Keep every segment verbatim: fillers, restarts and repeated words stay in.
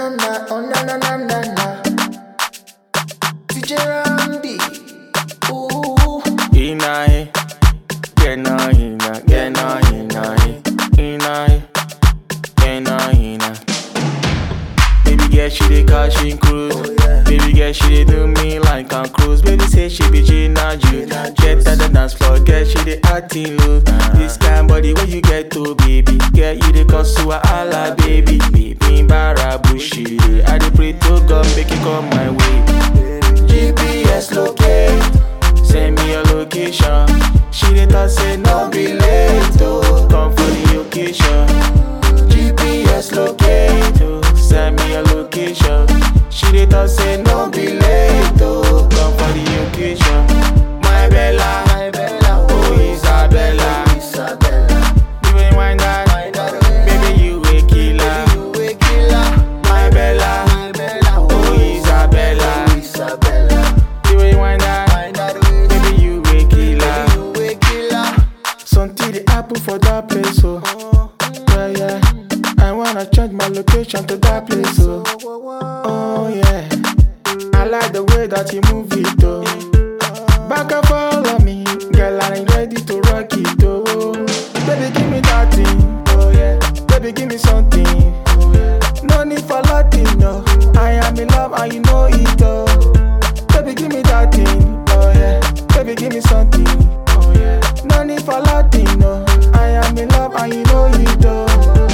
na na, oh na na na na na. D J Randy, ooh. Ina he, gena ina, gena ina he, ina he, gena ina. Baby girl she dey cash in cruise, Oh, yeah. baby girl she dey do me like I'm cruise. Baby say she be Gina Ju, get at the dance floor, girl she dey acting loose. This kind body where you get to, baby, girl you dey cause to a ala, baby, baby barabushi. I dey pray to God make you come my way. G P S locate, send me your location. She dey talk say no be late, oh, come for the occasion. G P S locate, oh, send me your location. She dey talk say no be late, oh, come for the occasion. My Bella, My Bella, oh Isabella, Isabella. you ain't wind that, Wind that way. baby you a killer. You a killer. My Bella, My Bella, oh Isabella, Isabella. you ain't wind that, Wind that way. baby you a killer. You a killer. Something dey happen for that place, oh. Yeah, yeah. I wanna change my location to that place, oh. Oh, yeah. I like the way that you move it, oh. Back and follow me, girl, I'm ready to rock it, oh. Baby, give me that thing, oh yeah. Baby, give me something, oh yeah. No need for Latin, no. I am in love and you know it, oh. Baby, give me that thing, oh yeah. Baby, give me something, oh yeah. No need for Latin, no. I am in love and you know it, oh.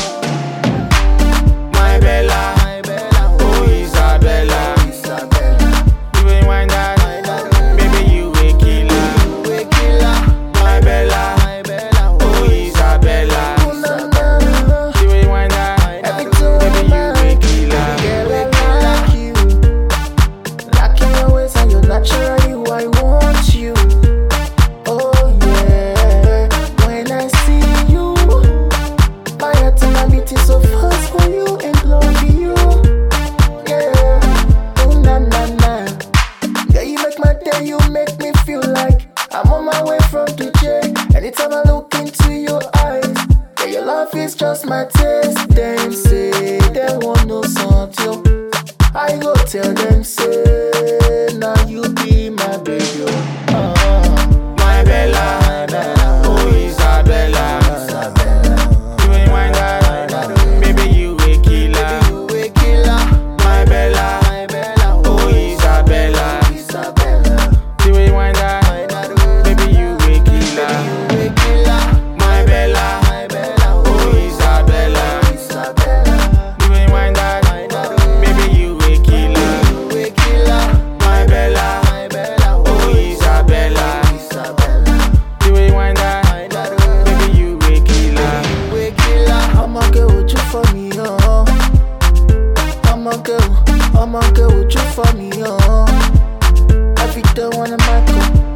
My Bella, My Bella, oh Isabella, Isabella. you ain't wind that, Wind that way. baby you a killer. You a killer. My Bella, My Bella, oh Isabella, oh na na na. you ain't wind that, Every time baby you a killer. girl, I like you. Locking your ways and you're naturally who I want you. Oh yeah, when I see you, my heart and my beat is so fast for you and love you. Yeah, oh na na na. Yeah, you make my day, you make me feel like I'm on my way from D J. Anytime I look into your eyes, yeah, your love is just my taste. Them say they want no something. I go tell them say now you be my baby. Oh, My Bella, my Bella, oh Isabella, Isabella. you ain't wind that, baby you a killer. You a killer. My Bella, My Bella, oh Isabella, Isabella. you ain't wind that, baby you a killer. You a killer. My Bella, My Bella, oh Isabella, Isabella. you ain't wind that, baby you a killer. You a killer. My Bella, My Bella, oh Isabella, Isabella. you ain't wind that, baby you a killer. You a killer. I'ma get with you for me, oh. I'ma get, I'ma get with you for me, oh. Every day when I'm back up.